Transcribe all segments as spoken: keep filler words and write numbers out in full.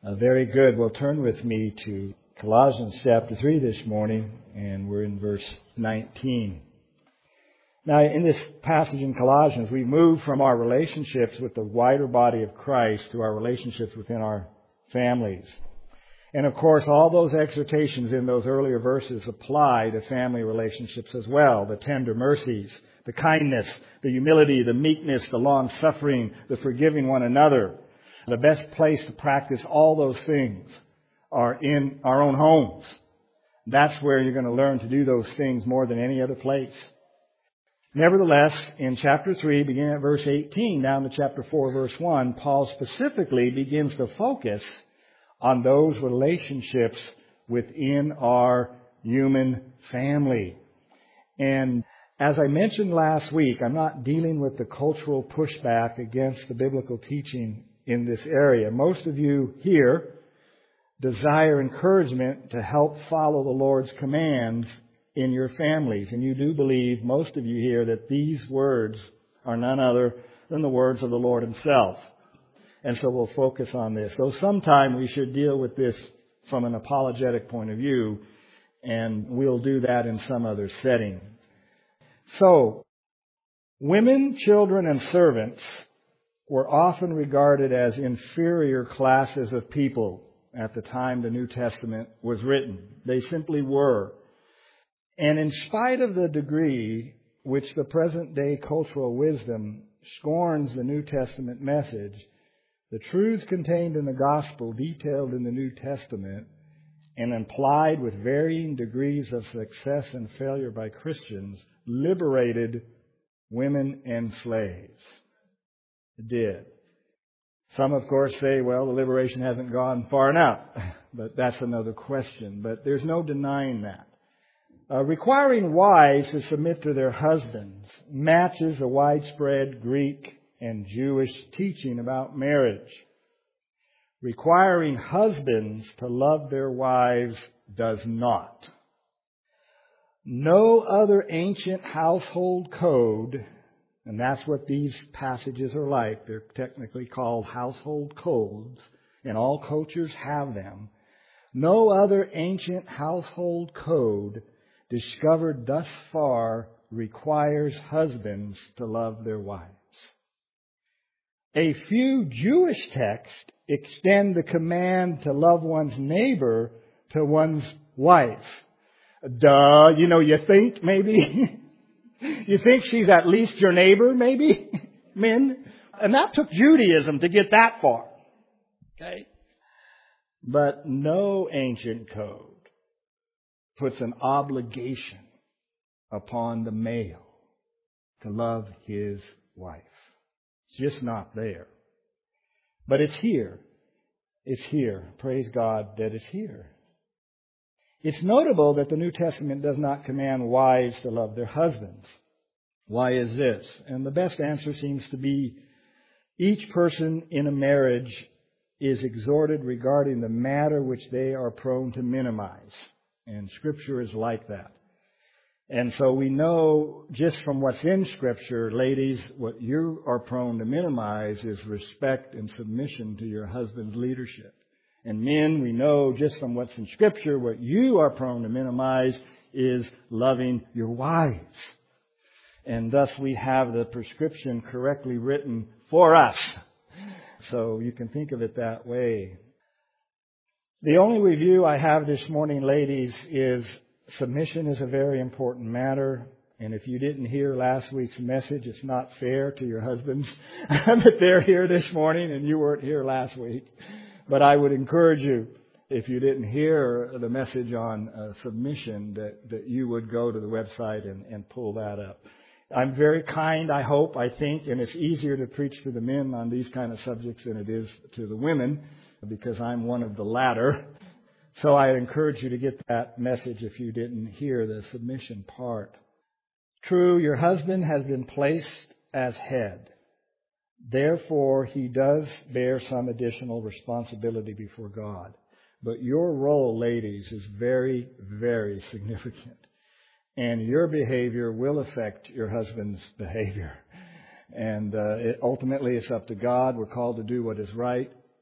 Uh, very good. Well, turn with me to Colossians chapter three this morning, and we're in verse nineteen. Now, in this passage in Colossians, we move from our relationships with the wider body of Christ to our relationships within our families. And of course, all those exhortations in those earlier verses apply to family relationships as well. The tender mercies, the kindness, the humility, the meekness, the long-suffering, the forgiving one another. The best place to practice all those things are in our own homes. That's where you're going to learn to do those things more than any other place. Nevertheless, in chapter three, beginning at verse eighteen, down to chapter four, verse one, Paul specifically begins to focus on those relationships within our human family. And as I mentioned last week, I'm not dealing with the cultural pushback against the biblical teaching in this area. Most of you here desire encouragement to help follow the Lord's commands in your families. And you do believe, most of you here, that these words are none other than the words of the Lord Himself. And so we'll focus on this. Though sometime we should deal with this from an apologetic point of view, and we'll do that in some other setting. So, women, children, and servants were often regarded as inferior classes of people at the time the New Testament was written. They simply were. And in spite of the degree which the present-day cultural wisdom scorns the New Testament message, the truths contained in the gospel, detailed in the New Testament, and implied with varying degrees of success and failure by Christians, liberated women and slaves. It did. Some, of course, say, well, the liberation hasn't gone far enough. But that's another question. But there's no denying that. Uh, requiring wives to submit to their husbands matches a widespread Greek and Jewish teaching about marriage. Requiring husbands to love their wives does not. No other ancient household code, and that's what these passages are like. They're technically called household codes, and all cultures have them. No other ancient household code discovered thus far requires husbands to love their wives. A few Jewish texts extend the command to love one's neighbor to one's wife. Duh, you know, you think maybe... You think she's at least your neighbor, maybe? Men? And that took Judaism to get that far. Okay? But no ancient code puts an obligation upon the male to love his wife. It's just not there. But it's here. It's here. Praise God that it's here. It's notable that the New Testament does not command wives to love their husbands. Why is this? And the best answer seems to be each person in a marriage is exhorted regarding the matter which they are prone to minimize. And Scripture is like that. And so we know just from what's in Scripture, ladies, what you are prone to minimize is respect and submission to your husband's leadership. And men, we know just from what's in Scripture, what you are prone to minimize is loving your wives. And thus we have the prescription correctly written for us. So you can think of it that way. The only review I have this morning, ladies, is submission is a very important matter. And if you didn't hear last week's message, it's not fair to your husbands that they're here this morning and you weren't here last week. But I would encourage you, if you didn't hear the message on uh, submission, that, that you would go to the website and, and pull that up. I'm very kind, I hope, I think, and it's easier to preach to the men on these kind of subjects than it is to the women, because I'm one of the latter. So I encourage you to get that message if you didn't hear the submission part. True, your husband has been placed as head. Therefore, he does bear some additional responsibility before God. But your role, ladies, is very, very significant. And your behavior will affect your husband's behavior. And uh, it, ultimately, it's up to God. We're called to do what is right.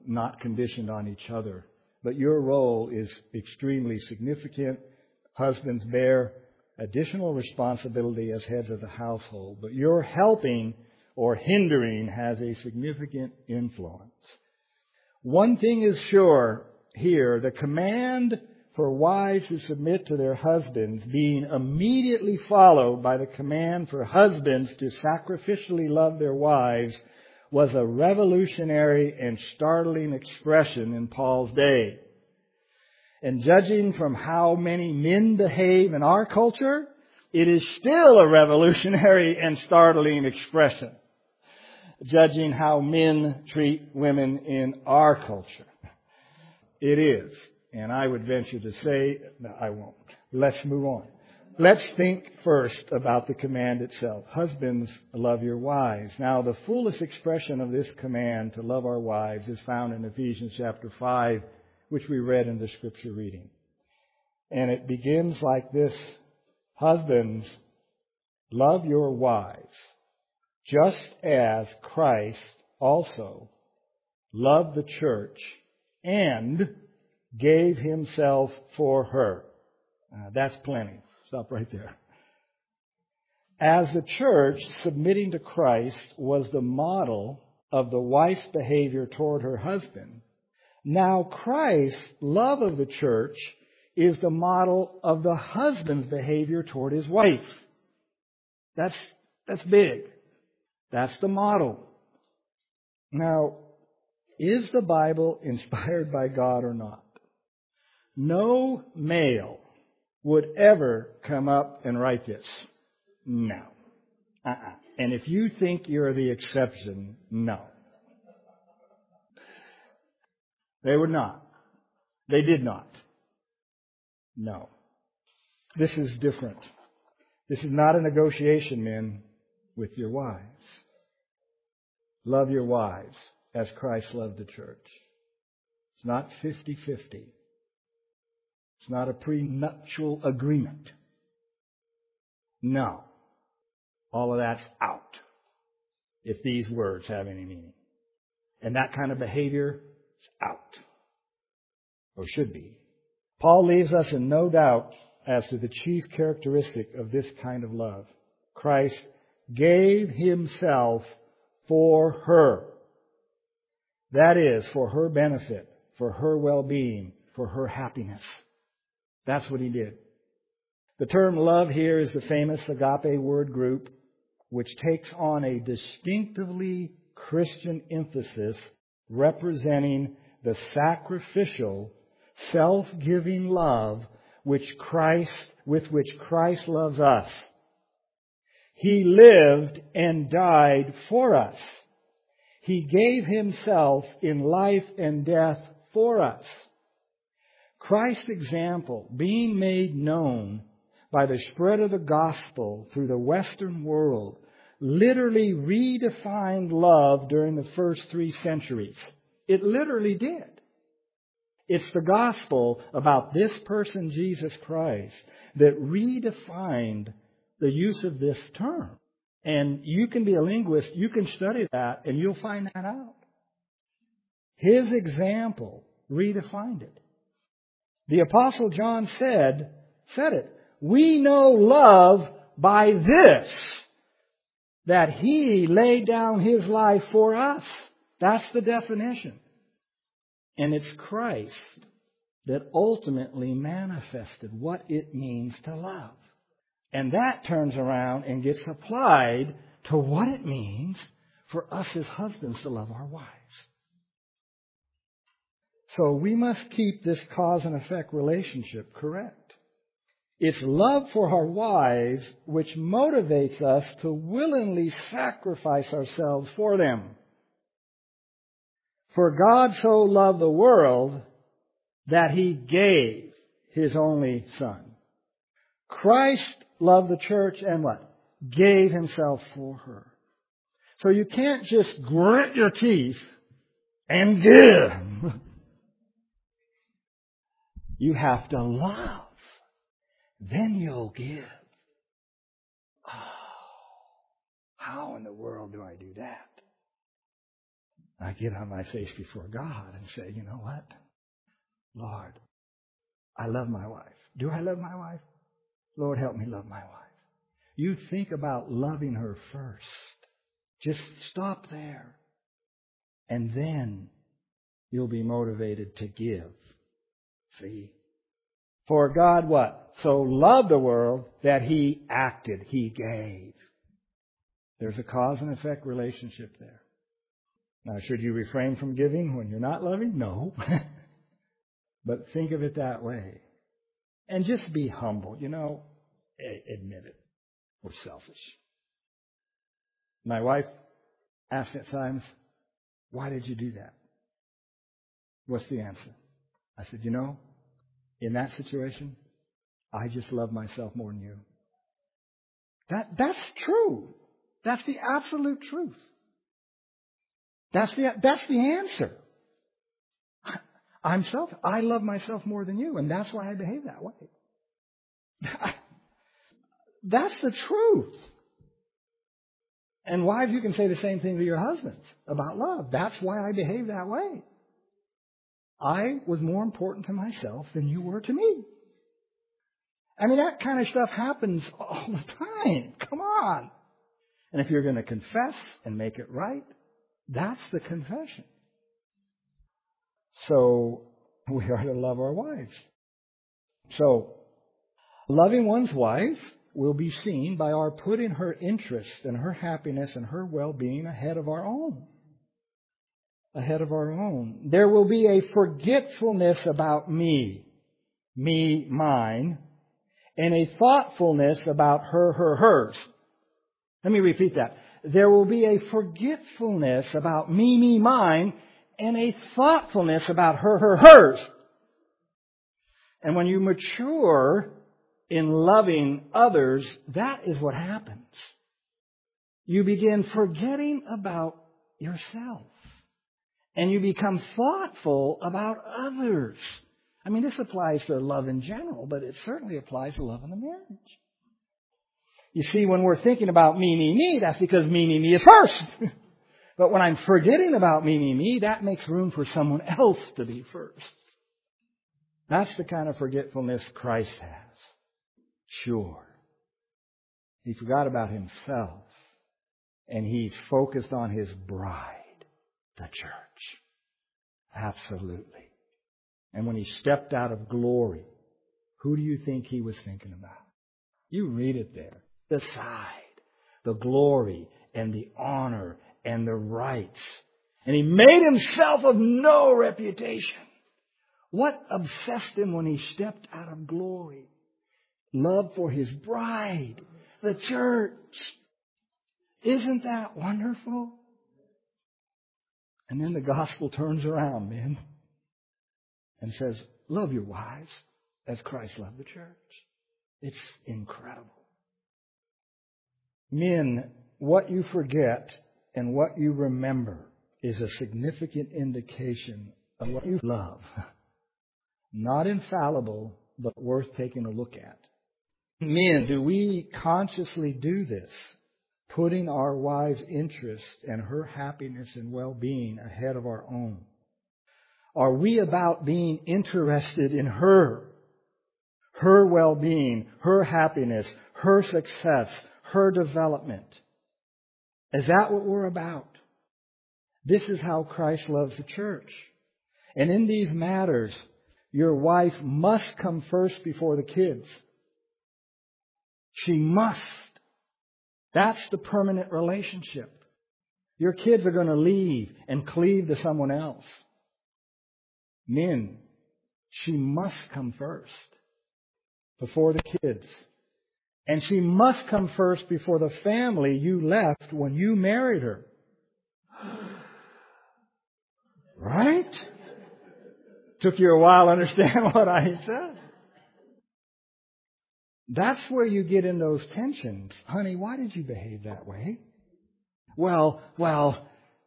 not conditioned on each other. But your role is extremely significant. Husbands bear additional responsibility as heads of the household, but your helping or hindering has a significant influence. One thing is sure here, the command for wives to submit to their husbands being immediately followed by the command for husbands to sacrificially love their wives was a revolutionary and startling expression in Paul's day. And judging from how many men behave in our culture, it is still a revolutionary and startling expression. Judging how men treat women in our culture. It is. And I would venture to say, no, I won't. Let's move on. Let's think first about the command itself. Husbands, love your wives. Now, the fullest expression of this command to love our wives is found in Ephesians chapter five, which we read in the scripture reading. And it begins like this: Husbands, love your wives, just as Christ also loved the church and gave himself for her. Uh, that's plenty. Stop right there. As the church, submitting to Christ was the model of the wife's behavior toward her husband, now Christ's love of the church is the model of the husband's behavior toward his wife. That's, that's big. That's the model. Now, is the Bible inspired by God or not? No male would ever come up and write this. No. Uh-uh. And if you think you're the exception, no. They would not. They did not. No. This is different. This is not a negotiation, men, with your wives. Love your wives as Christ loved the church. It's not fifty-fifty. It's not a prenuptial agreement. No. All of that's out, if these words have any meaning. And that kind of behavior is out, or should be. Paul leaves us in no doubt as to the chief characteristic of this kind of love. Christ gave himself for her. That is, for her benefit, for her well-being, for her happiness. That's what he did. The term love here is the famous agape word group, which takes on a distinctively Christian emphasis representing the sacrificial, self-giving love which Christ, with which Christ loves us. He lived and died for us. He gave himself in life and death for us. Christ's example being made known by the spread of the gospel through the Western world literally redefined love during the first three centuries. It literally did. It's the gospel about this person, Jesus Christ, that redefined the use of this term. And you can be a linguist, you can study that, and you'll find that out. His example redefined it. The Apostle John said, said it, we know love by this, that he laid down his life for us. That's the definition. And it's Christ that ultimately manifested what it means to love. And that turns around and gets applied to what it means for us as husbands to love our wives. So we must keep this cause and effect relationship correct. It's love for our wives which motivates us to willingly sacrifice ourselves for them. For God so loved the world that he gave his only Son. Christ loved the church and what? Gave himself for her. So you can't just grit your teeth and give. You have to love. Then you'll give. Oh, how in the world do I do that? I get on my face before God and say, you know what? Lord, I love my wife. Do I love my wife? Lord, help me love my wife. You think about loving her first. Just stop there. And then you'll be motivated to give. See? For God what? So loved the world that He acted. He gave. There's a cause and effect relationship there. Now, should you refrain from giving when you're not loving? No. But think of it that way. And just be humble. You know, admit it. We're selfish. My wife asked at times, why did you do that? What's the answer? I said, you know, in that situation, I just love myself more than you. That, that's true. That's the absolute truth. That's the, that's the answer. I'm selfish. I love myself more than you, and that's why I behave that way. That's the truth. And wives, you can say the same thing to your husbands about love. That's why I behave that way. I was more important to myself than you were to me. I mean, that kind of stuff happens all the time. Come on. And if you're going to confess and make it right, that's the confession. So we are to love our wives. So loving one's wife will be seen by our putting her interest and her happiness and her well-being ahead of our own. Ahead of our own. There will be a forgetfulness about me, me, mine, and a thoughtfulness about her, her, hers. Let me repeat that. There will be a forgetfulness about me, me, mine, and a thoughtfulness about her, her, hers. And when you mature in loving others, that is what happens. You begin forgetting about yourself. And you become thoughtful about others. I mean, this applies to love in general, but it certainly applies to love in the marriage. You see, when we're thinking about me, me, me, that's because me, me, me is first. But when I'm forgetting about me, me, me, that makes room for someone else to be first. That's the kind of forgetfulness Christ has. Sure. He forgot about Himself. And He's focused on His bride, the church. Absolutely. And when He stepped out of glory, who do you think He was thinking about? You read it there. The side, the glory and the honor and the rights. And He made Himself of no reputation. What obsessed Him when He stepped out of glory? Love for His bride, the church. Isn't that wonderful? And then the gospel turns around, men, and says, love your wives as Christ loved the church. It's incredible. Men, what you forget and what you remember is a significant indication of what you love. Not infallible, but worth taking a look at. Men, do we consciously do this? Putting our wife's interest and her happiness and well-being ahead of our own? Are we about being interested in her, her well-being, her happiness, her success, her development? Is that what we're about? This is how Christ loves the church. And in these matters, your wife must come first before the kids. She must. That's the permanent relationship. Your kids are going to leave and cleave to someone else. Men, she must come first before the kids. And she must come first before the family you left when you married her. Right? Took you a while to understand what I said. That's where you get in those tensions. Honey, why did you behave that way? Well, well,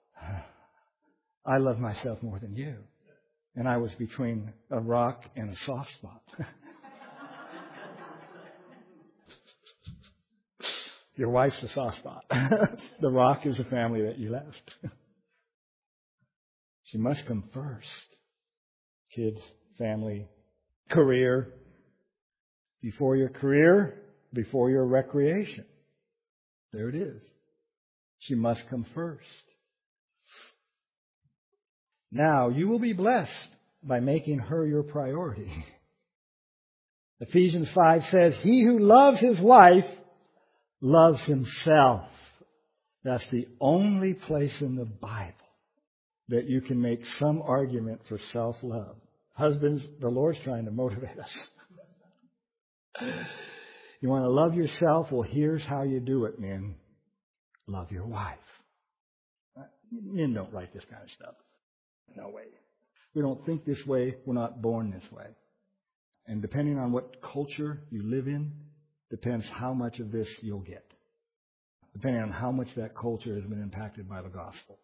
I love myself more than you. And I was between a rock and a soft spot. Your wife's the soft spot. The rock is the family that you left. She must come first. Kids, family, career. Before your career, before your recreation. There it is. She must come first. Now, you will be blessed by making her your priority. Ephesians five says, he who loves his wife loves himself. That's the only place in the Bible that you can make some argument for self-love. Husbands, the Lord's trying to motivate us. You want to love yourself? Well, here's how you do it, men. Love your wife. Men don't write this kind of stuff. No way. We don't think this way. We're not born this way. And depending on what culture you live in, depends how much of this you'll get. Depending on how much that culture has been impacted by the gospel.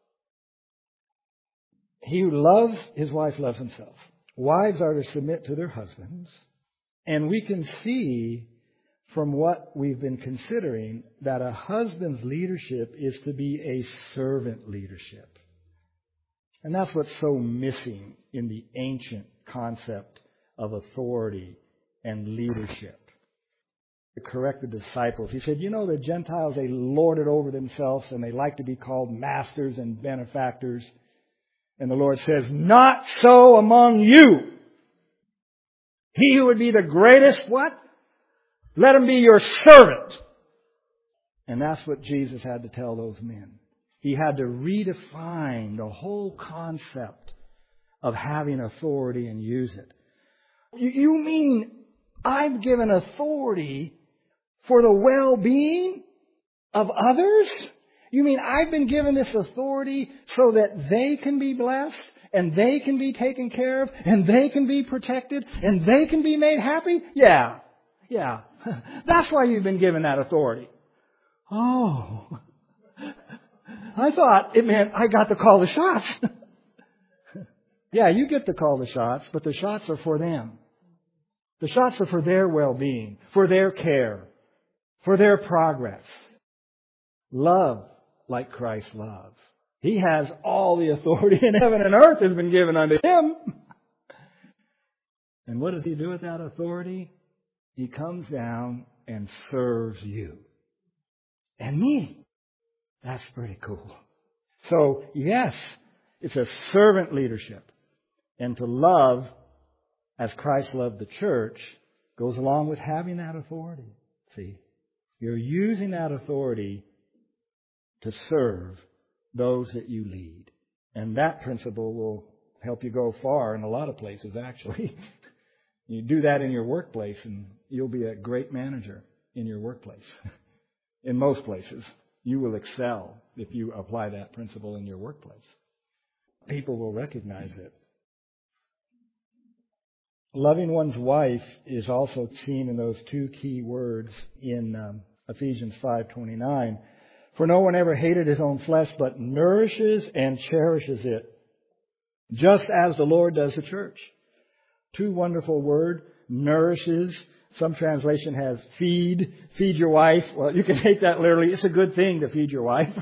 He who loves his wife loves himself. Wives are to submit to their husbands. And we can see from what we've been considering that a husband's leadership is to be a servant leadership. And that's what's so missing in the ancient concept of authority and leadership. To correct the disciples, he said, you know, the Gentiles, they lord it over themselves and they like to be called masters and benefactors. And the Lord says, not so among you. He who would be the greatest, what? Let him be your servant. And that's what Jesus had to tell those men. He had to redefine the whole concept of having authority and use it. You mean I'm given authority for the well-being of others? You mean I've been given this authority so that they can be blessed and they can be taken care of and they can be protected and they can be made happy? Yeah, yeah. That's why you've been given that authority. Oh, I thought it meant I got to call the shots. Yeah, you get to call the shots, but the shots are for them. The shots are for their well-being, for their care, for their progress. Love like Christ loves. He has all the authority in heaven and earth has been given unto Him. And what does He do with that authority? He comes down and serves you and me. That's pretty cool. So, yes, it's a servant leadership. And to love as Christ loved the church goes along with having that authority. See, you're using that authority to serve those that you lead. And that principle will help you go far in a lot of places, actually. You do that in your workplace and you'll be a great manager in your workplace. In most places, you will excel if you apply that principle in your workplace. People will recognize it. Loving one's wife is also seen in those two key words in um, Ephesians five twenty-nine. For no one ever hated his own flesh, but nourishes and cherishes it, just as the Lord does the church. Two wonderful word, nourishes. Some translation has feed, feed your wife. Well, you can take that literally. It's a good thing to feed your wife.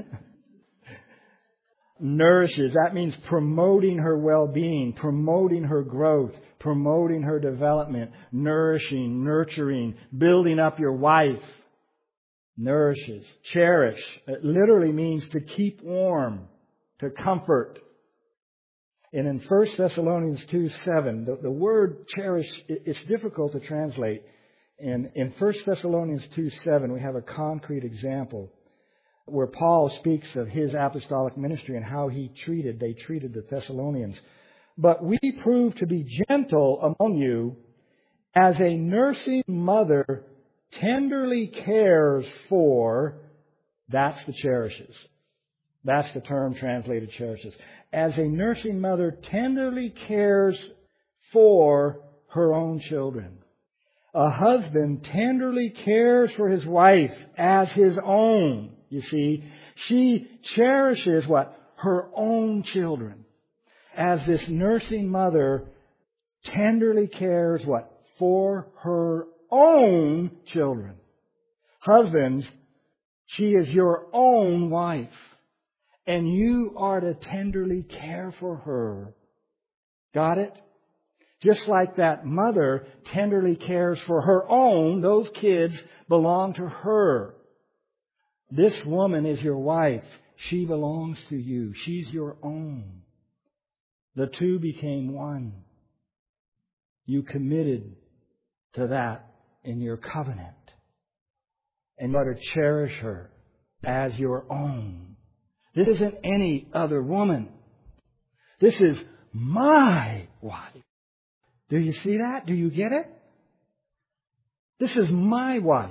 Nourishes, that means promoting her well-being, promoting her growth, promoting her development, nourishing, nurturing, building up your wife. Nourishes. Cherish, it literally means to keep warm, to comfort. And in First Thessalonians two seven, the, the word cherish, it, it's difficult to translate. And in First Thessalonians two seven, we have a concrete example where Paul speaks of his apostolic ministry and how he treated, they treated the Thessalonians. But we prove to be gentle among you as a nursing mother tenderly cares for, that's the cherishes. That's the term translated cherishes. As a nursing mother tenderly cares for her own children. A husband tenderly cares for his wife as his own. You see, she cherishes what? Her own children. As this nursing mother tenderly cares what? For her own children. Husbands, she is your own wife. And you are to tenderly care for her. Got it? Just like that mother tenderly cares for her own, those kids belong to her. This woman is your wife. She belongs to you. She's your own. The two became one. You committed to that in your covenant. And you are to cherish her as your own. This isn't any other woman. This is my wife. Do you see that? Do you get it? This is my wife.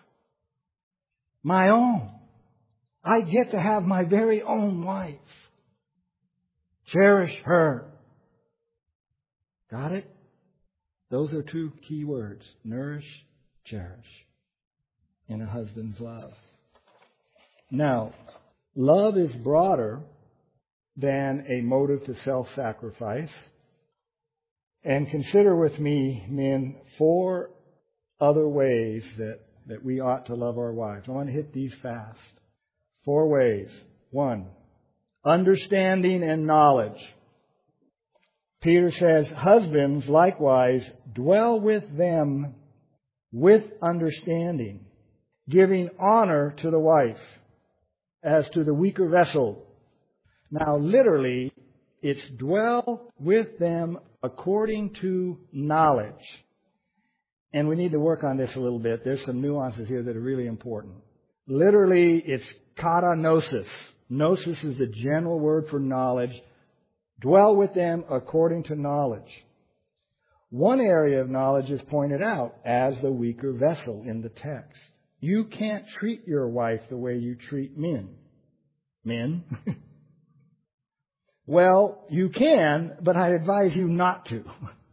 My own. I get to have my very own wife. Cherish her. Got it? Those are two key words. Nourish, cherish. In a husband's love. Now, love is broader than a motive to self-sacrifice. And consider with me, men, four other ways that, that we ought to love our wives. I want to hit these fast. Four ways. One, understanding and knowledge. Peter says, husbands, likewise, dwell with them with understanding, giving honor to the wife as to the weaker vessel. Now, literally, it's dwell with them according to knowledge. And we need to work on this a little bit. There's some nuances here that are really important. Literally, it's kata gnosis. Gnosis is the general word for knowledge. Dwell with them according to knowledge. One area of knowledge is pointed out as the weaker vessel in the text. You can't treat your wife the way you treat men. Men? Well, you can, but I advise you not to.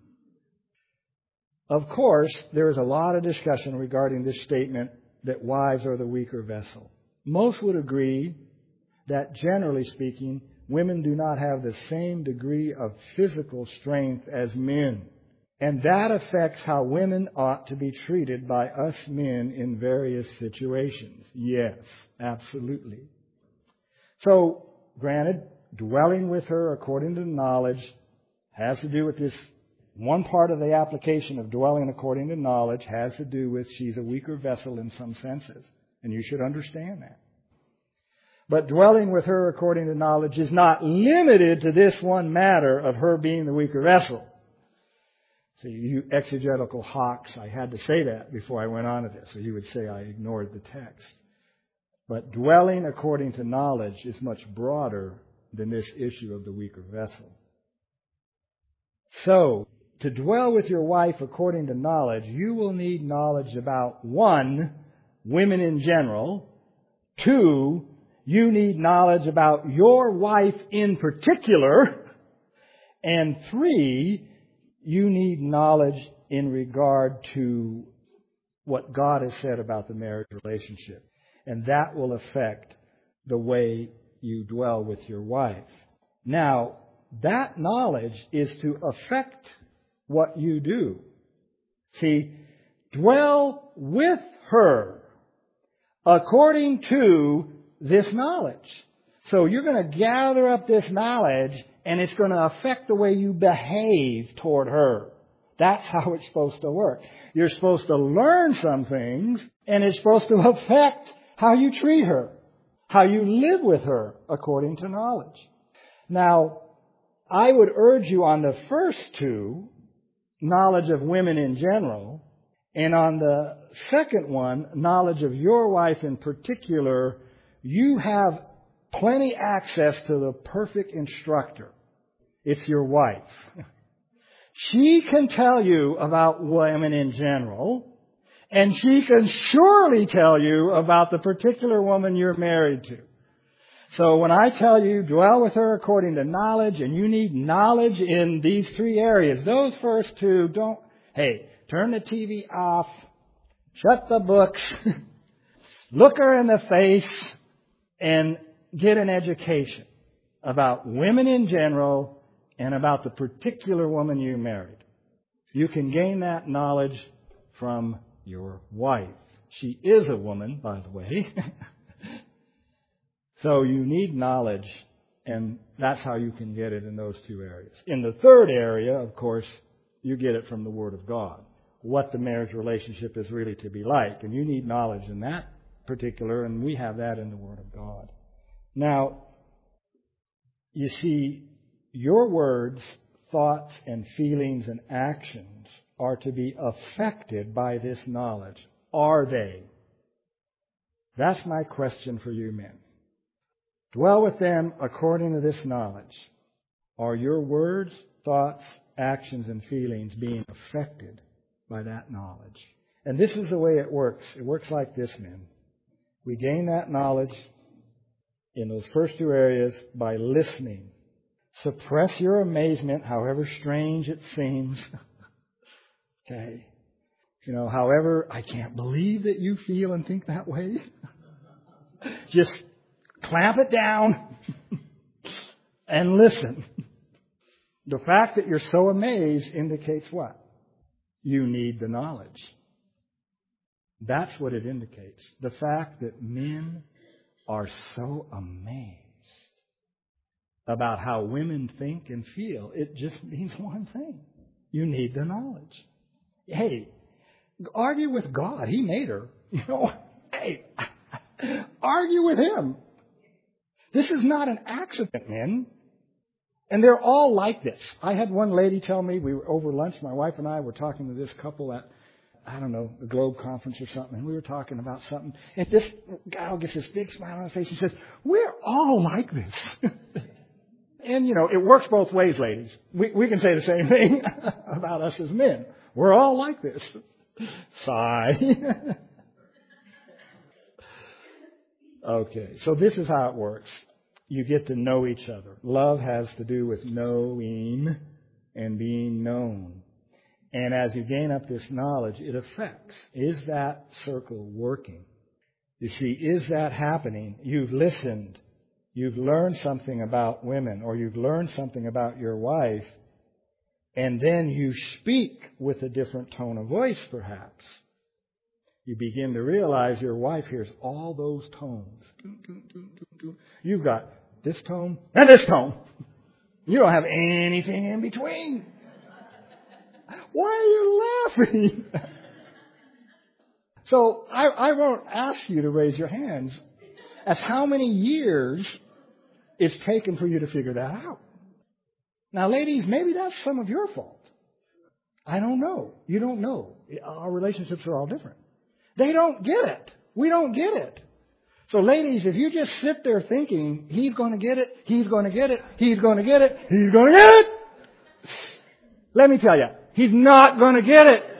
Of course, there is a lot of discussion regarding this statement that wives are the weaker vessel. Most would agree that, generally speaking, women do not have the same degree of physical strength as men. And that affects how women ought to be treated by us men in various situations. Yes, absolutely. So, granted, dwelling with her according to knowledge has to do with this. One part of the application of dwelling according to knowledge has to do with she's a weaker vessel in some senses. And you should understand that. But dwelling with her according to knowledge is not limited to this one matter of her being the weaker vessel. See, you exegetical hawks, I had to say that before I went on to this, or you would say I ignored the text. But dwelling according to knowledge is much broader than this issue of the weaker vessel. So, to dwell with your wife according to knowledge, you will need knowledge about, one, women in general. Two, you need knowledge about your wife in particular. And three, you need knowledge in regard to what God has said about the marriage relationship. And that will affect the way you dwell with your wife. Now, that knowledge is to affect what you do. See, dwell with her according to this knowledge. So you're going to gather up this knowledge and it's going to affect the way you behave toward her. That's how it's supposed to work. You're supposed to learn some things and it's supposed to affect how you treat her, how you live with her according to knowledge. Now, I would urge you on the first two, knowledge of women in general, and on the second one, knowledge of your wife in particular, you have plenty access to the perfect instructor. It's your wife. She can tell you about women in general, and she can surely tell you about the particular woman you're married to. So when I tell you, dwell with her according to knowledge, and you need knowledge in these three areas, those first two, don't, hey, turn the T V off, shut the books, look her in the face, and get an education about women in general and about the particular woman you married. You can gain that knowledge from your wife. She is a woman, by the way. So you need knowledge, and that's how you can get it in those two areas. In the third area, of course, you get it from the Word of God, what the marriage relationship is really to be like. And you need knowledge in that particular, and we have that in the Word of God. Now, you see, your words, thoughts, and feelings and actions are to be affected by this knowledge. Are they? That's my question for you men. Dwell with them according to this knowledge. Are your words, thoughts, actions, and feelings being affected by that knowledge? And this is the way it works. It works like this, men. We gain that knowledge in those first two areas by listening. Suppress your amazement, however strange it seems. Okay. You know, however, I can't believe that you feel and think that way. Just clamp it down and listen. The fact that you're so amazed indicates what? You need the knowledge. That's what it indicates. The fact that men are so amazed about how women think and feel, it just means one thing. You need the knowledge. Hey, argue with God. He made her. You know, hey, argue with Him. This is not an accident, men. And they're all like this. I had one lady tell me, we were over lunch, my wife and I were talking to this couple at, I don't know, the Globe Conference or something, and we were talking about something, and this gal gets this big smile on her face and says, we're all like this. And, you know, it works both ways, ladies. We, we can say the same thing about us as men. We're all like this. Sigh. Okay, so this is how it works. You get to know each other. Love has to do with knowing and being known. And as you gain up this knowledge, it affects. Is that circle working? You see, is that happening? You've listened. You've learned something about women, or you've learned something about your wife, and then you speak with a different tone of voice, perhaps. You begin to realize your wife hears all those tones. You've got this tone and this tone. You don't have anything in between. Why are you laughing? So I, I won't ask you to raise your hands as how many years it's taken for you to figure that out. Now, ladies, maybe that's some of your fault. I don't know. You don't know. Our relationships are all different. They don't get it. We don't get it. So, ladies, if you just sit there thinking, he's going to get it, he's going to get it, he's going to get it, he's going to get it, let me tell you, he's not going to get it.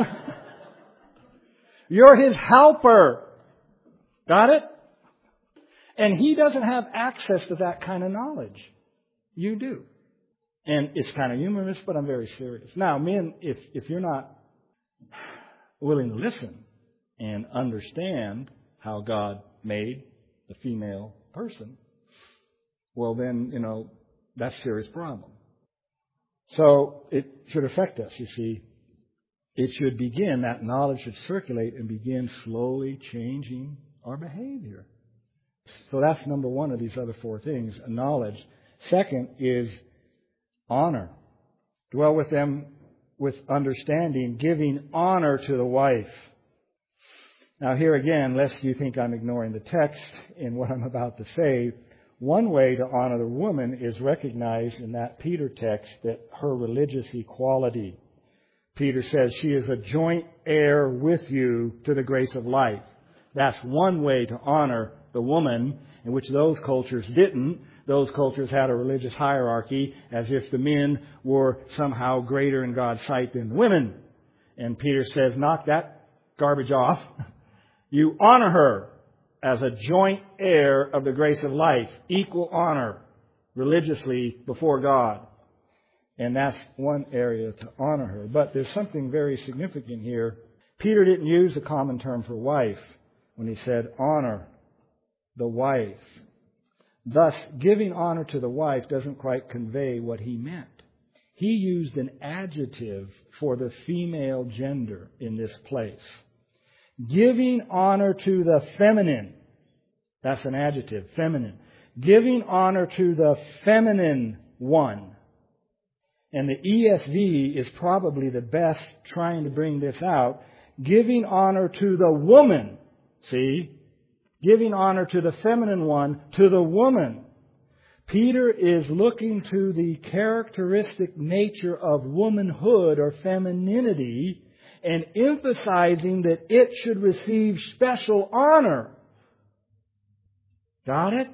You're his helper. Got it? And he doesn't have access to that kind of knowledge. You do. And it's kind of humorous, but I'm very serious. Now, men, if, if you're not willing to listen and understand how God made the female person, well then, you know, that's a serious problem. So it should affect us, you see. It should begin, that knowledge should circulate and begin slowly changing our behavior. So that's number one of these other four things, knowledge. Second is honor. Dwell with them with understanding, giving honor to the wife. Now here again, lest you think I'm ignoring the text in what I'm about to say, one way to honor the woman is recognized in that Peter text that her religious equality. Peter says she is a joint heir with you to the grace of life. That's one way to honor the woman, in which those cultures didn't. Those cultures had a religious hierarchy as if the men were somehow greater in God's sight than the women. And Peter says, knock that garbage off. You honor her as a joint heir of the grace of life, equal honor religiously before God. And that's one area to honor her. But there's something very significant here. Peter didn't use the common term for wife when he said honor the wife. Thus, giving honor to the wife doesn't quite convey what he meant. He used an adjective for the female gender in this place. Giving honor to the feminine. That's an adjective, feminine. Giving honor to the feminine one. And the E S V is probably the best trying to bring this out. Giving honor to the woman. See? Giving honor to the feminine one, to the woman. Peter is looking to the characteristic nature of womanhood or femininity and emphasizing that it should receive special honor. Got it?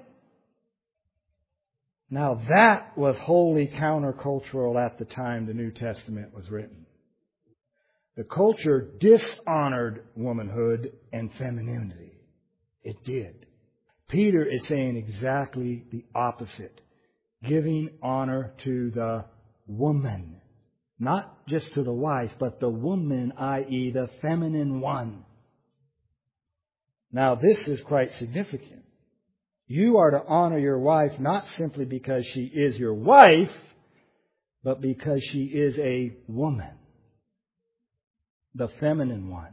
Now that was wholly countercultural at the time the New Testament was written. The culture dishonored womanhood and femininity. It did. Peter is saying exactly the opposite. Giving honor to the woman. Not just to the wife, but the woman, that is the feminine one. Now this is quite significant. You are to honor your wife not simply because she is your wife, but because she is a woman. The feminine one.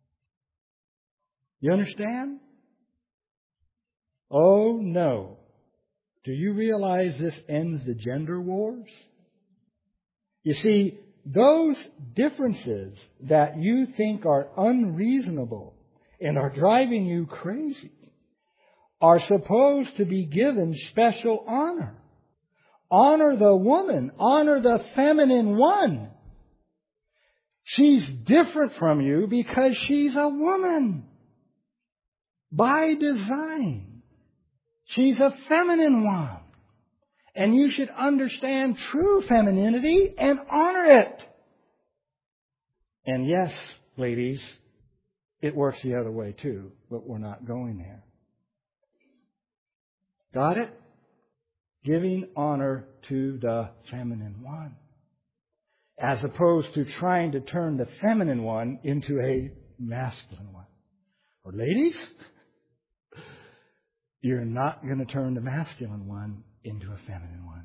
You understand? Oh no. Do you realize this ends the gender wars? You see, those differences that you think are unreasonable and are driving you crazy are supposed to be given special honor. Honor the woman. Honor the feminine one. She's different from you because she's a woman. By design. She's a feminine one. And you should understand true femininity and honor it. And yes, ladies, it works the other way too, but we're not going there. Got it? Giving honor to the feminine one. As opposed to trying to turn the feminine one into a masculine one. Or ladies, you're not going to turn the masculine one into a feminine one.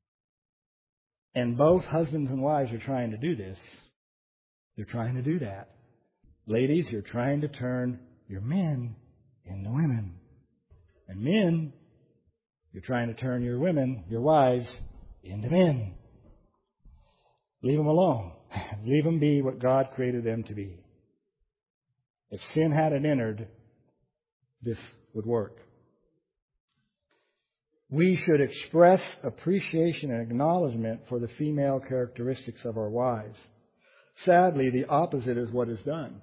And both husbands and wives are trying to do this. They're trying to do that. Ladies, you're trying to turn your men into women. And men, you're trying to turn your women, your wives, into men. Leave them alone. Leave them be what God created them to be. If sin hadn't entered, this would work. We should express appreciation and acknowledgement for the female characteristics of our wives. Sadly, the opposite is what is done.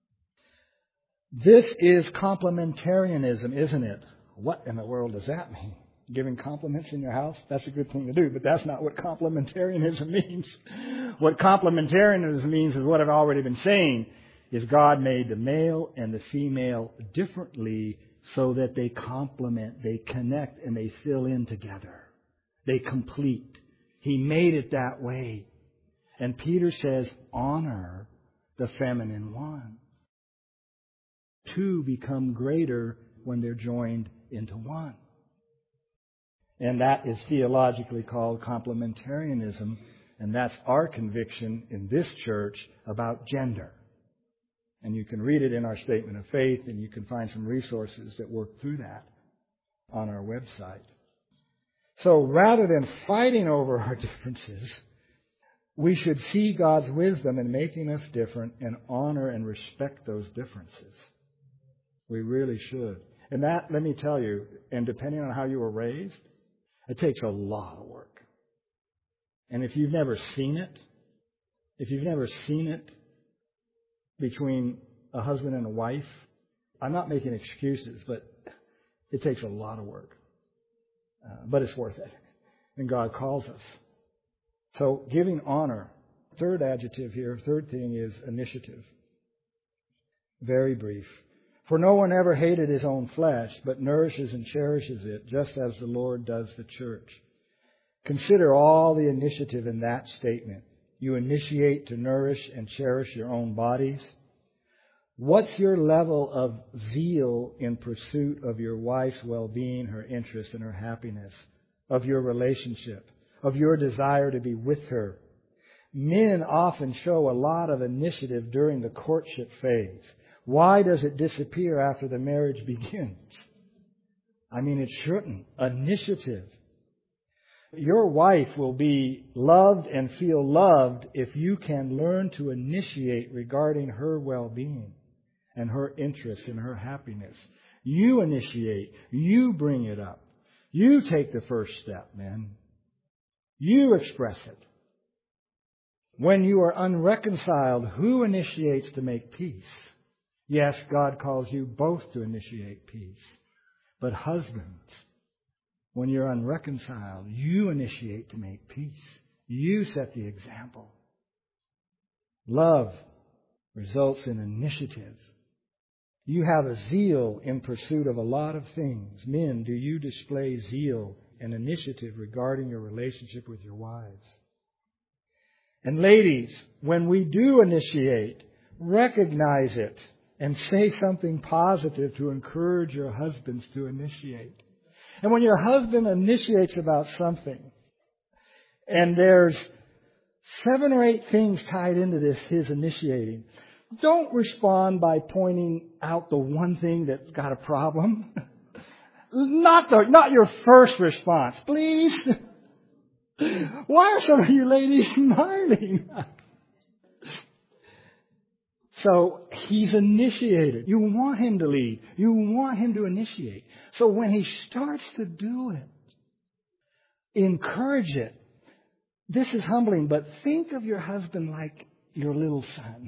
This is complementarianism, isn't it? What in the world does that mean? Giving compliments in your house? That's a good thing to do, but that's not what complementarianism means. What complementarianism means is what I've already been saying, is God made the male and the female differently so that they complement, they connect, and they fill in together. They complete. He made it that way. And Peter says, honor the feminine one. Two become greater when they're joined into one. And that is theologically called complementarianism. And that's our conviction in this church about gender. And you can read it in our statement of faith, and you can find some resources that work through that on our website. So rather than fighting over our differences, we should see God's wisdom in making us different and honor and respect those differences. We really should. And that, let me tell you, and depending on how you were raised, it takes a lot of work. And if you've never seen it, if you've never seen it between a husband and a wife, I'm not making excuses, but it takes a lot of work. Uh, but it's worth it. And God calls us. So giving honor, third adjective here, third thing is initiative. Very brief. For no one ever hated his own flesh, but nourishes and cherishes it, just as the Lord does the church. Consider all the initiative in that statement. You initiate to nourish and cherish your own bodies. What's your level of zeal in pursuit of your wife's well-being, her interest, and her happiness, of your relationship, of your desire to be with her? Men often show a lot of initiative during the courtship phase. Why does it disappear after the marriage begins? I mean, it shouldn't. Initiative. Your wife will be loved and feel loved if you can learn to initiate regarding her well-being and her interests and her happiness. You initiate. You bring it up. You take the first step, man. You express it. When you are unreconciled, who initiates to make peace? Yes, God calls you both to initiate peace. But husbands, when you're unreconciled, you initiate to make peace. You set the example. Love results in initiative. You have a zeal in pursuit of a lot of things. Men, do you display zeal and initiative regarding your relationship with your wives? And ladies, when we do initiate, recognize it and say something positive to encourage your husbands to initiate. And when your husband initiates about something, and there's seven or eight things tied into this, his initiating, don't respond by pointing out the one thing that's got a problem. Not the, not your first response. Please. Why are some of you ladies smiling? So he's initiated. You want him to lead. You want him to initiate. So when he starts to do it, encourage it. This is humbling, but think of your husband like your little son.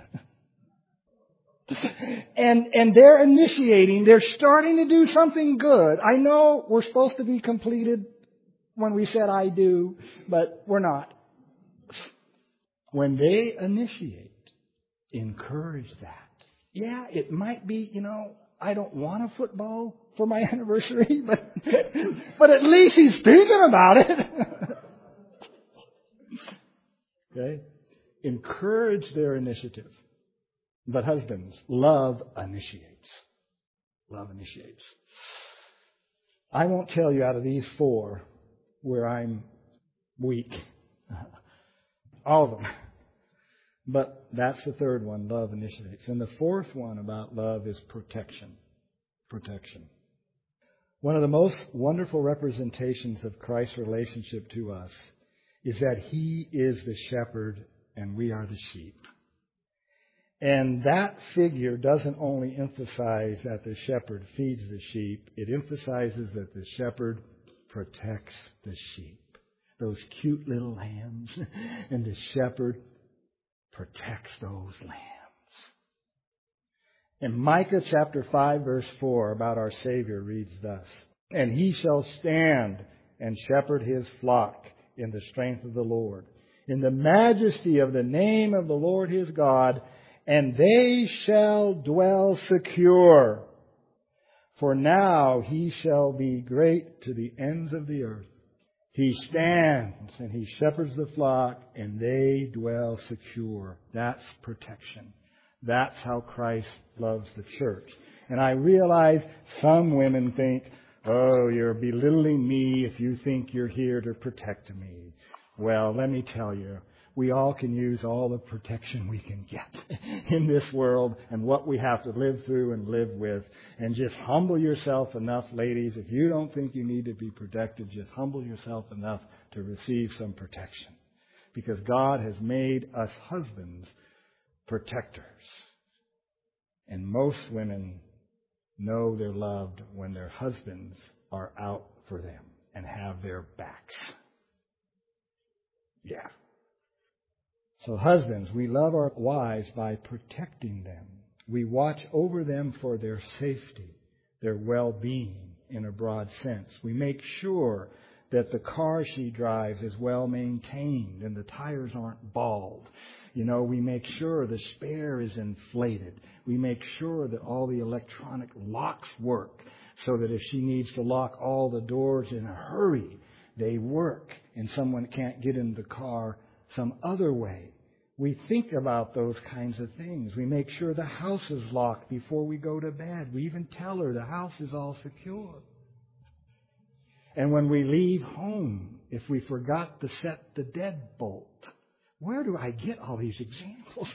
and and they're initiating. They're starting to do something good. I know we're supposed to be completed when we said I do, but we're not. When they initiate, encourage that. Yeah, it might be, you know, I don't want a football for my anniversary, but but at least he's thinking about it. Okay? Encourage their initiative. But husbands, love initiates. Love initiates. I won't tell you out of these four where I'm weak. All of them. But that's the third one, love initiates. And the fourth one about love is protection. Protection. One of the most wonderful representations of Christ's relationship to us is that He is the shepherd and we are the sheep. And that figure doesn't only emphasize that the shepherd feeds the sheep, it emphasizes that the shepherd protects the sheep. Those cute little lambs, and the shepherd protects those lambs. And Micah chapter five verse four about our Savior reads thus, "And he shall stand and shepherd his flock in the strength of the Lord, in the majesty of the name of the Lord his God, and they shall dwell secure. For now he shall be great to the ends of the earth. He stands and he shepherds the flock and they dwell secure." That's protection. That's how Christ loves the church. And I realize some women think, oh, you're belittling me if you think you're here to protect me. Well, let me tell you, we all can use all the protection we can get in this world and what we have to live through and live with. And just humble yourself enough, ladies. If you don't think you need to be protected, just humble yourself enough to receive some protection. Because God has made us husbands protectors. And most women know they're loved when their husbands are out for them and have their backs. Yeah. So husbands, we love our wives by protecting them. We watch over them for their safety, their well-being in a broad sense. We make sure that the car she drives is well maintained and the tires aren't bald. You know, we make sure the spare is inflated. We make sure that all the electronic locks work so that if she needs to lock all the doors in a hurry, they work and someone can't get in the car some other way. We think about those kinds of things. We make sure the house is locked before we go to bed. We even tell her the house is all secure. And when we leave home, if we forgot to set the deadbolt, where do I get all these examples?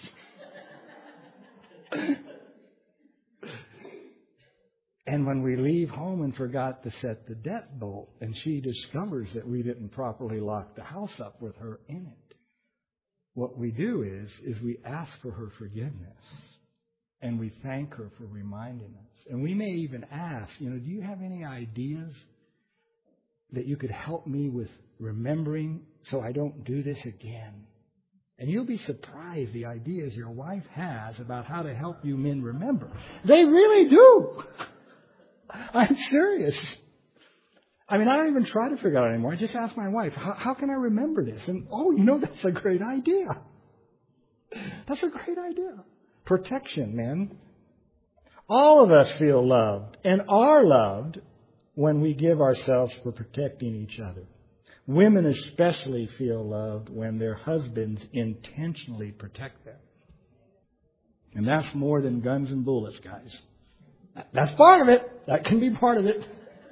And when we leave home and forgot to set the deadbolt, and she discovers that we didn't properly lock the house up with her in it, what we do is, is we ask for her forgiveness. And we thank her for reminding us. And we may even ask, you know, do you have any ideas that you could help me with remembering so I don't do this again? And you'll be surprised the ideas your wife has about how to help you men remember. They really do. I'm serious. I mean, I don't even try to figure it out anymore. I just ask my wife, how, how can I remember this? And, oh, you know, that's a great idea. That's a great idea. Protection, men. All of us feel loved and are loved when we give ourselves for protecting each other. Women especially feel loved when their husbands intentionally protect them. And that's more than guns and bullets, guys. That's part of it. That can be part of it.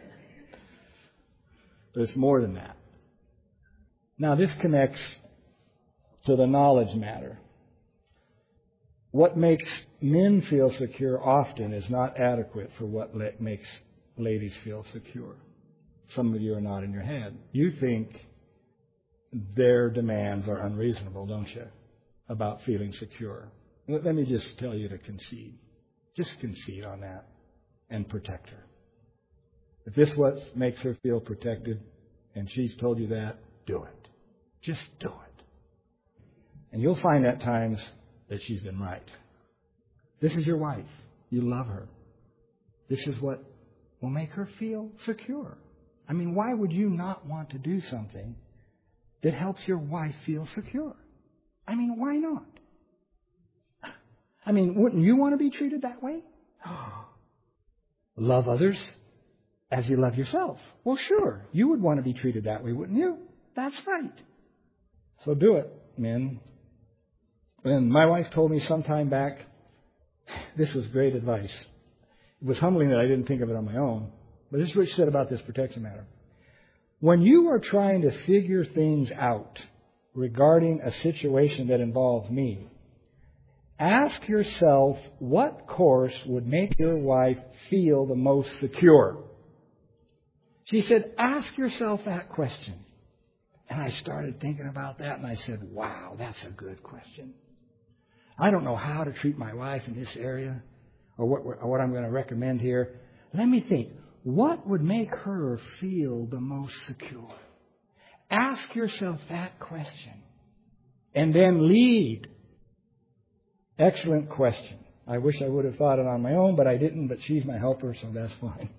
But it's more than that. Now, this connects to the knowledge matter. What makes men feel secure often is not adequate for what le- makes ladies feel secure. Some of you are nodding your head. You think their demands are unreasonable, don't you, about feeling secure? Let, let me just tell you to concede. Just concede on that and protect her. If this is what makes her feel protected and she's told you that, do it. Just do it. And you'll find at times that she's been right. This is your wife. You love her. This is what will make her feel secure. I mean, why would you not want to do something that helps your wife feel secure? I mean, why not? I mean, wouldn't you want to be treated that way? Love others as you love yourself. Well, sure, you would want to be treated that way, wouldn't you? That's right. So do it, men. And my wife told me some time back, this was great advice. It was humbling that I didn't think of it on my own. But this is what she said about this protection matter. When you are trying to figure things out regarding a situation that involves me, ask yourself what course would make your wife feel the most secure. She said, ask yourself that question. And I started thinking about that, and I said, wow, that's a good question. I don't know how to treat my wife in this area or what, or what I'm going to recommend here. Let me think. What would make her feel the most secure? Ask yourself that question and then lead. Excellent question. I wish I would have thought it on my own, but I didn't, but she's my helper, so that's fine.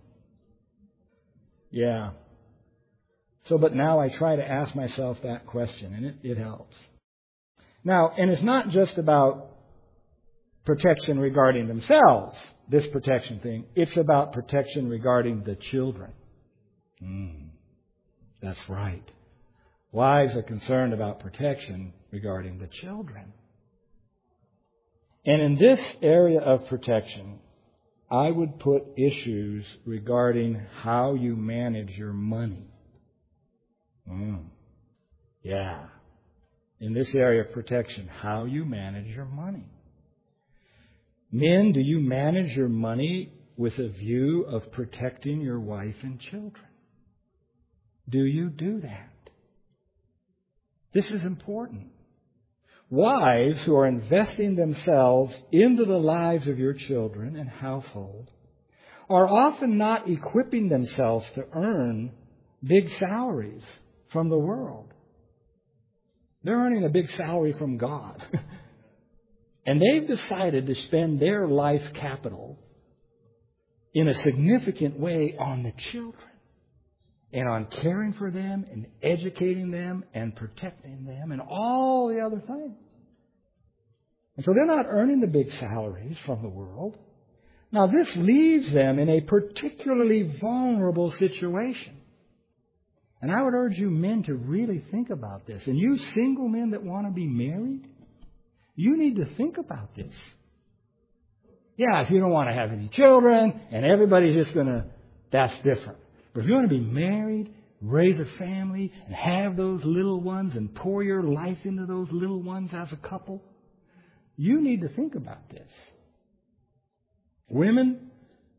Yeah. So, but now I try to ask myself that question, and it, it helps. Now, and it's not just about protection regarding themselves, this protection thing. It's about protection regarding the children. Mm, that's right. Wives are concerned about protection regarding the children. And in this area of protection, I would put issues regarding how you manage your money. Mm, yeah. In this area of protection, how you manage your money. Men, do you manage your money with a view of protecting your wife and children? Do you do that? This is important. Wives who are investing themselves into the lives of your children and household are often not equipping themselves to earn big salaries from the world. They're earning a big salary from God. And they've decided to spend their life capital in a significant way on the children and on caring for them and educating them and protecting them and all the other things. And so they're not earning the big salaries from the world. Now, this leaves them in a particularly vulnerable situation. And I would urge you men to really think about this. And you single men that want to be married, you need to think about this. Yeah, if you don't want to have any children and everybody's just going to, that's different. But if you want to be married, raise a family, and have those little ones and pour your life into those little ones as a couple, you need to think about this. Women,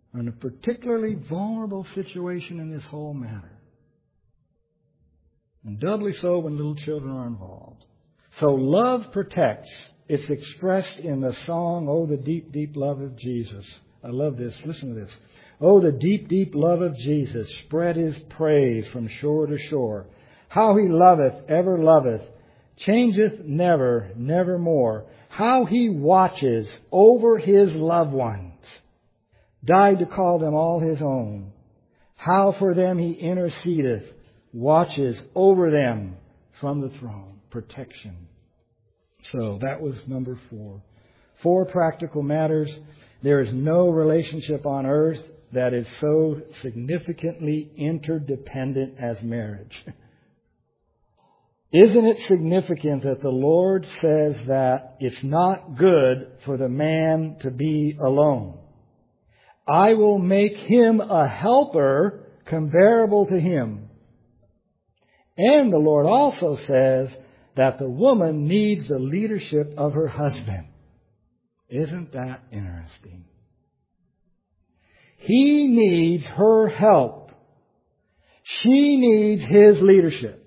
on a particularly vulnerable situation in this whole matter. And doubly so when little children are involved. So love protects. It's expressed in the song, "Oh, the deep, deep love of Jesus." I love this. Listen to this. "Oh, the deep, deep love of Jesus, spread His praise from shore to shore. How He loveth, ever loveth, changeth never, nevermore. How He watches over His loved ones, died to call them all His own. How for them He intercedeth, watches over them from the throne." Protection. So that was number four. Four practical matters. There is no relationship on earth that is so significantly interdependent as marriage. Isn't it significant that the Lord says that it's not good for the man to be alone? "I will make him a helper comparable to him." And the Lord also says that the woman needs the leadership of her husband. Isn't that interesting? He needs her help. She needs his leadership.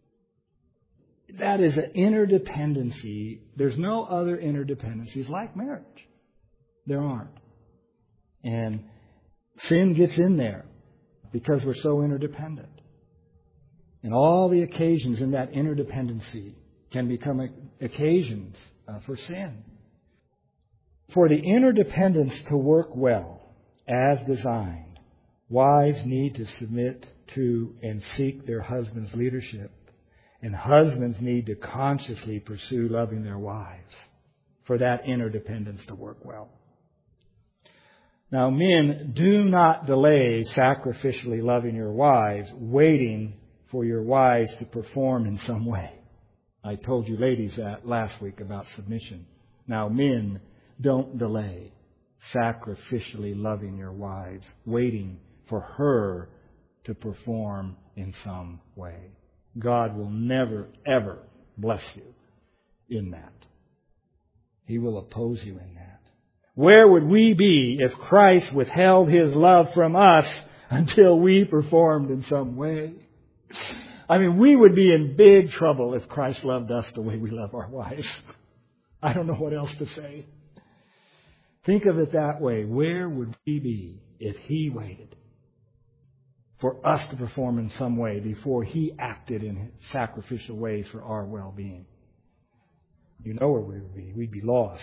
That is an interdependency. There's no other interdependencies like marriage. There aren't. And sin gets in there because we're so interdependent. And all the occasions in that interdependency can become occasions uh, for sin. For the interdependence to work well, as designed, wives need to submit to and seek their husband's leadership. And husbands need to consciously pursue loving their wives for that interdependence to work well. Now, men, do not delay sacrificially loving your wives, waiting for your wives to perform in some way. I told you ladies that last week about submission. Now, men, don't delay sacrificially loving your wives, waiting for her to perform in some way. God will never, ever bless you in that. He will oppose you in that. Where would we be if Christ withheld His love from us until we performed in some way? I mean, we would be in big trouble if Christ loved us the way we love our wives. I don't know what else to say. Think of it that way. Where would we be if He waited for us to perform in some way before He acted in sacrificial ways for our well-being? You know where we would be. We'd be lost.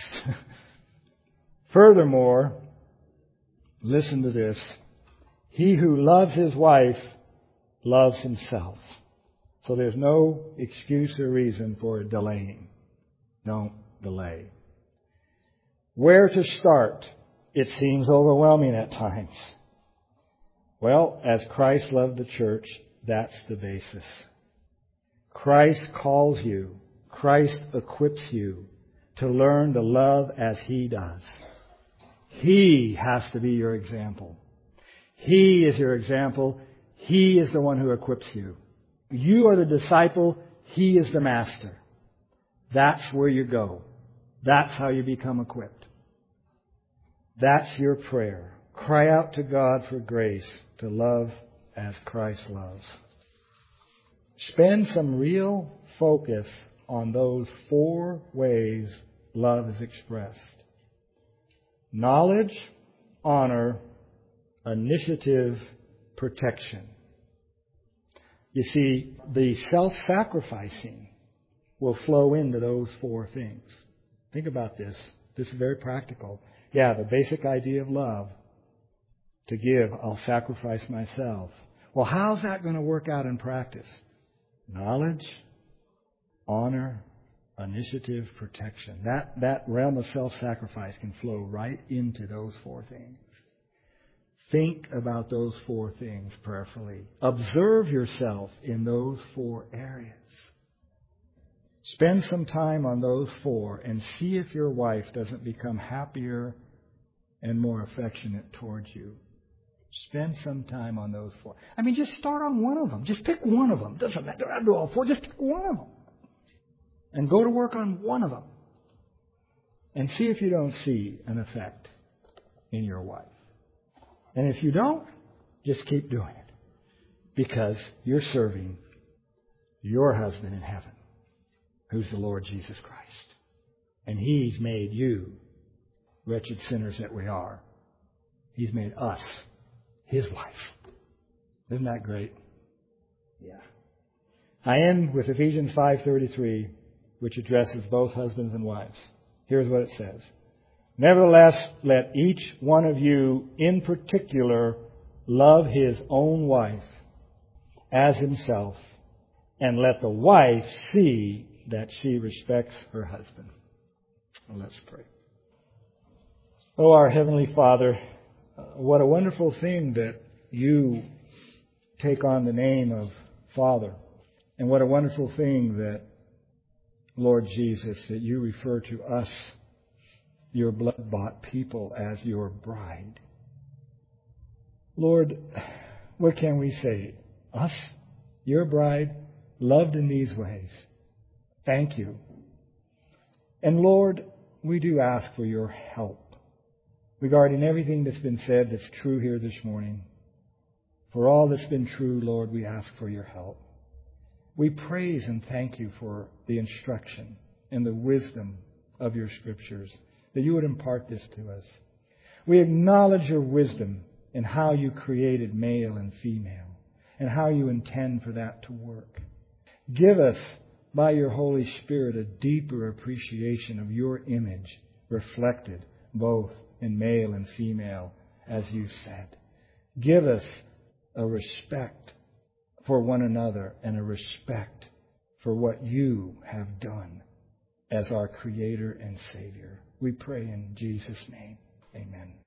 Furthermore, listen to this. He who loves his wife loves himself. So there's no excuse or reason for delaying. Don't delay. Where to start? It seems overwhelming at times. Well, as Christ loved the church, that's the basis. Christ calls you. Christ equips you to learn to love as He does. He has to be your example. He is your example. He is the one who equips you. You are the disciple. He is the master. That's where you go. That's how you become equipped. That's your prayer. Cry out to God for grace to love as Christ loves. Spend some real focus on those four ways love is expressed. Knowledge, honor, initiative, protection. You see, the self-sacrificing will flow into those four things. Think about this. This is very practical. Yeah, the basic idea of love. To give, I'll sacrifice myself. Well, how's that going to work out in practice? Knowledge, honor, initiative, protection. That, that realm of self-sacrifice can flow right into those four things. Think about those four things prayerfully. Observe yourself in those four areas. Spend some time on those four and see if your wife doesn't become happier and more affectionate towards you. Spend some time on those four. I mean, just start on one of them. Just pick one of them. Doesn't matter. Don't do all four. Just pick one of them. And go to work on one of them. And see if you don't see an effect in your wife. And if you don't, just keep doing it. Because you're serving your husband in heaven, who's the Lord Jesus Christ. And He's made you, wretched sinners that we are, He's made us His wife. Isn't that great? Yeah. I end with Ephesians five thirty-three, which addresses both husbands and wives. Here's what it says. Nevertheless, let each one of you in particular love his own wife as himself, and let the wife see that she respects her husband. Well, let's pray. Oh, our Heavenly Father, what a wonderful thing that you take on the name of Father. And what a wonderful thing that, Lord Jesus, that you refer to us, your blood-bought people, as your bride. Lord, what can we say? Us, your bride, loved in these ways. Thank you. And Lord, we do ask for your help regarding everything that's been said that's true here this morning. For all that's been true, Lord, we ask for your help. We praise and thank you for the instruction and the wisdom of your Scriptures, that you would impart this to us. We acknowledge your wisdom in how you created male and female and how you intend for that to work. Give us, by your Holy Spirit, a deeper appreciation of your image reflected both in male and female, as you said. Give us a respect for one another and a respect for what you have done as our Creator and Savior. We pray in Jesus' name. Amen.